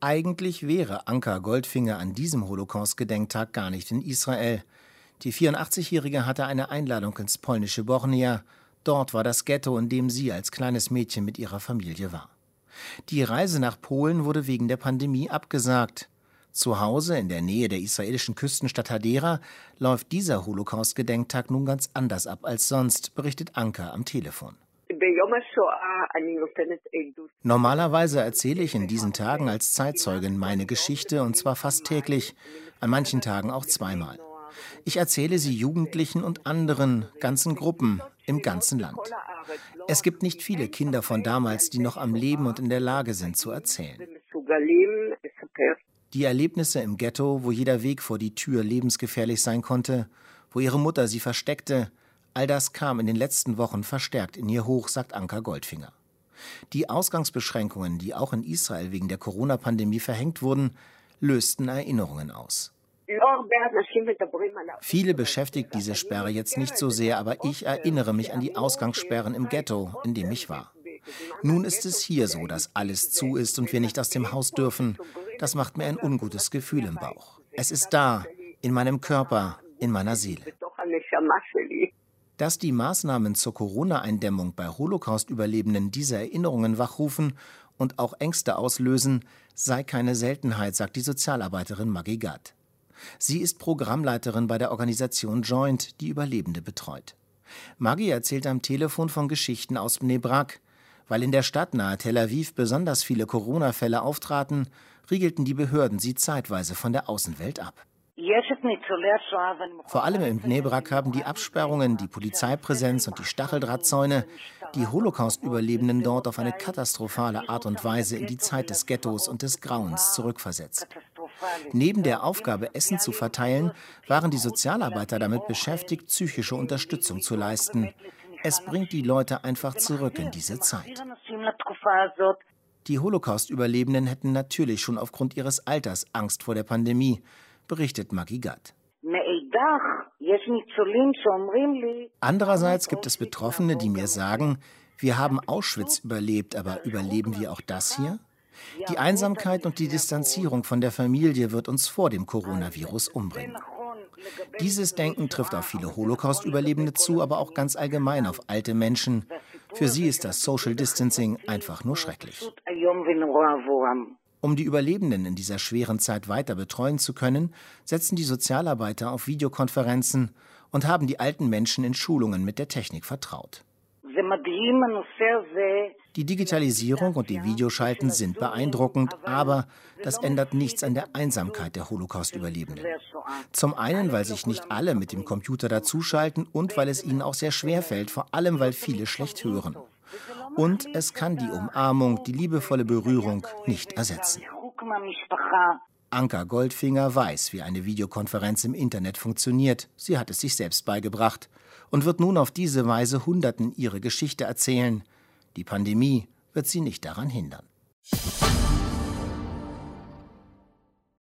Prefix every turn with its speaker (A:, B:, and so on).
A: Eigentlich wäre Anka Goldfinger an diesem Holocaust-Gedenktag gar nicht in Israel. Die 84-Jährige hatte eine Einladung ins polnische Bornea. Dort war das Ghetto, in dem sie als kleines Mädchen mit ihrer Familie war. Die Reise nach Polen wurde wegen der Pandemie abgesagt. Zu Hause in der Nähe der israelischen Küstenstadt Hadera läuft dieser Holocaust-Gedenktag nun ganz anders ab als sonst, berichtet Anka am Telefon. Normalerweise erzähle ich in diesen Tagen als Zeitzeugin meine Geschichte, und zwar fast täglich, an manchen Tagen auch zweimal. Ich erzähle sie Jugendlichen und anderen, ganzen Gruppen, im ganzen Land. Es gibt nicht viele Kinder von damals, die noch am Leben und in der Lage sind zu erzählen. Die Erlebnisse im Ghetto, wo jeder Weg vor die Tür lebensgefährlich sein konnte, wo ihre Mutter sie versteckte, all das kam in den letzten Wochen verstärkt in ihr hoch, sagt Anka Goldfinger. Die Ausgangsbeschränkungen, die auch in Israel wegen der Corona-Pandemie verhängt wurden, lösten Erinnerungen aus. Viele beschäftigt diese Sperre jetzt nicht so sehr, aber ich erinnere mich an die Ausgangssperren im Ghetto, in dem ich war. Nun ist es hier so, dass alles zu ist und wir nicht aus dem Haus dürfen. Das macht mir ein ungutes Gefühl im Bauch. Es ist da, in meinem Körper, in meiner Seele. Dass die Maßnahmen zur Corona-Eindämmung bei Holocaust-Überlebenden diese Erinnerungen wachrufen und auch Ängste auslösen, sei keine Seltenheit, sagt die Sozialarbeiterin Maggie Gatt. Sie ist Programmleiterin bei der Organisation Joint, die Überlebende betreut. Maggie erzählt am Telefon von Geschichten aus Bnei Brak. Weil in der Stadt nahe Tel Aviv besonders viele Corona-Fälle auftraten, riegelten die Behörden sie zeitweise von der Außenwelt ab. Vor allem in Bnei Brak haben die Absperrungen, die Polizeipräsenz und die Stacheldrahtzäune die Holocaust-Überlebenden dort auf eine katastrophale Art und Weise in die Zeit des Ghettos und des Grauens zurückversetzt. Neben der Aufgabe, Essen zu verteilen, waren die Sozialarbeiter damit beschäftigt, psychische Unterstützung zu leisten. Es bringt die Leute einfach zurück in diese Zeit. Die Holocaust-Überlebenden hätten natürlich schon aufgrund ihres Alters Angst vor der Pandemie, berichtet Maggie Gatt. Andererseits gibt es Betroffene, die mir sagen, wir haben Auschwitz überlebt, aber überleben wir auch das hier? Die Einsamkeit und die Distanzierung von der Familie wird uns vor dem Coronavirus umbringen. Dieses Denken trifft auf viele Holocaust-Überlebende zu, aber auch ganz allgemein auf alte Menschen. Für sie ist das Social Distancing einfach nur schrecklich. Um die Überlebenden in dieser schweren Zeit weiter betreuen zu können, setzen die Sozialarbeiter auf Videokonferenzen und haben die alten Menschen in Schulungen mit der Technik vertraut. Die Digitalisierung und die Videoschalten sind beeindruckend, aber das ändert nichts an der Einsamkeit der Holocaust-Überlebenden. Zum einen, weil sich nicht alle mit dem Computer dazuschalten und weil es ihnen auch sehr schwer fällt, vor allem weil viele schlecht hören. Und es kann die Umarmung, die liebevolle Berührung nicht ersetzen. Anka Goldfinger weiß, wie eine Videokonferenz im Internet funktioniert. Sie hat es sich selbst beigebracht und wird nun auf diese Weise Hunderten ihre Geschichte erzählen. Die Pandemie wird sie nicht daran hindern.